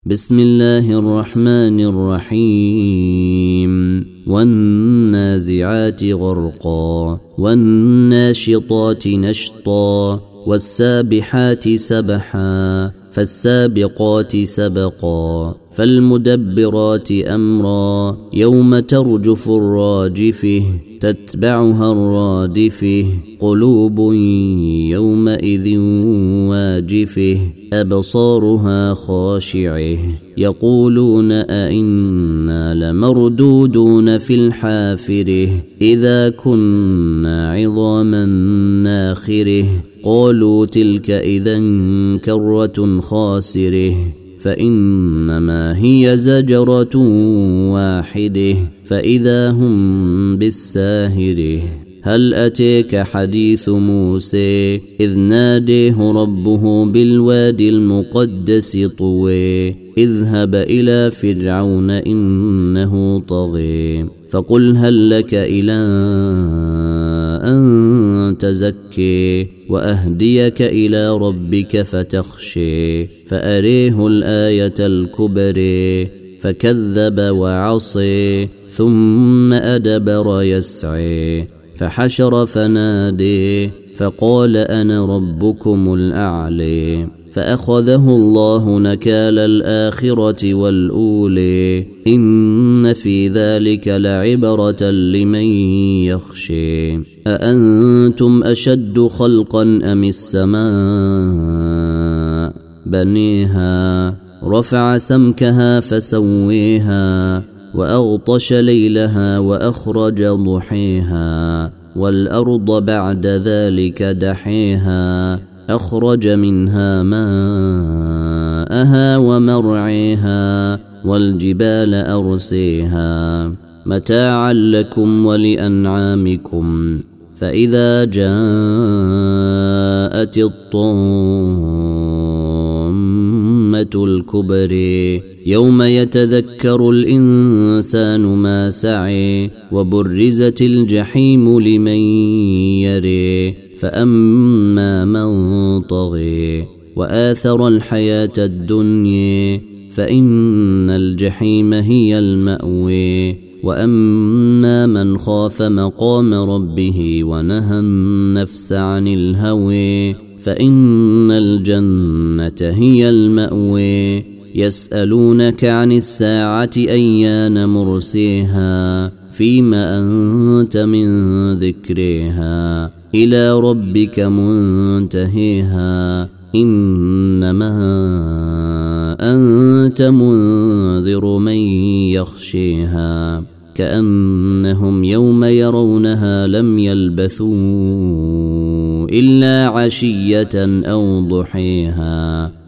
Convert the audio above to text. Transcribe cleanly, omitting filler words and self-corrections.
بسم الله الرحمن الرحيم والنازعات غرقا والناشطات نشطا والسابحات سبحا فالسابقات سبقا فالمدبرات أمرا يوم ترجف الراجفة تتبعها الرادفة قلوب يومئذ واجفة أبصارها خاشعة يقولون أئنا لمردودون في الحافرة إذا كنا عظاما ناخرة قالوا تلك إذا كرة خاسرة فإنما هي زجرة واحدة فإذا هم بالساهرة هل أتيك حديث موسى إذ ناديه ربه بالوادي المقدس طوى اذهب إلى فرعون إنه طغى فقل هل لك إلى أن تزكي وأهديك إلى ربك فتخشي فأريه الآية الكبرى فكذب وعصي ثم أدبر يسعي فحشر فنادي فقال أنا ربكم الأعلى فأخذه الله نكال الآخرة والأولى إن في ذلك لعبرة لمن يخشى أأنتم أشد خلقا أم السماء بنيها رفع سمكها فسويها وأغطش ليلها وأخرج ضحيها والأرض بعد ذلك دحيها أخرج منها ماءها ومرعيها والجبال أرسيها متاعا لكم ولأنعامكم فإذا جاءت الطامة الكبرى يوم يتذكر الإنسان ما سعي وبرزت الجحيم لمن يري فأما من طغي وآثر الحياة الدنيا فإن الجحيم هي المأوى وأما من خاف مقام ربه ونهى النفس عن الهوى فإن الجنة هي المأوى يسألونك عن الساعة أيان مرسيها فيما أنت من ذكرها إلى ربك منتهيها إنما أنت منذر من يخشيها كأنهم يوم يرونها لم يلبثوا إلا عشية أو ضحيها